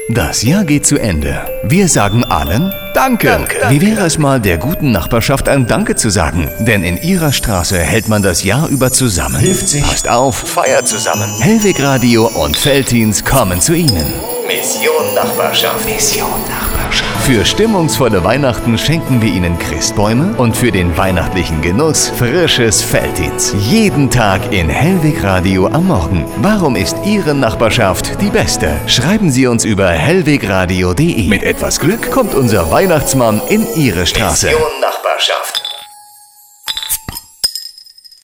Das Jahr geht zu Ende. Wir sagen allen Danke. Wie wäre es mal, der guten Nachbarschaft ein Danke zu sagen? Denn in ihrer Straße hält man das Jahr über zusammen. Hilft sich. Passt auf, feiert zusammen. Hellwig Radio und Veltins kommen zu Ihnen. Mission Nachbarschaft. Für stimmungsvolle Weihnachten schenken wir Ihnen Christbäume und für den weihnachtlichen Genuss frisches Veltins. Jeden Tag in Hellwig Radio am Morgen. Warum ist Ihre Nachbarschaft die beste? Schreiben Sie uns über hellwegradio.de. Mit etwas Glück kommt unser Weihnachtsmann in Ihre Straße. Mission Nachbarschaft.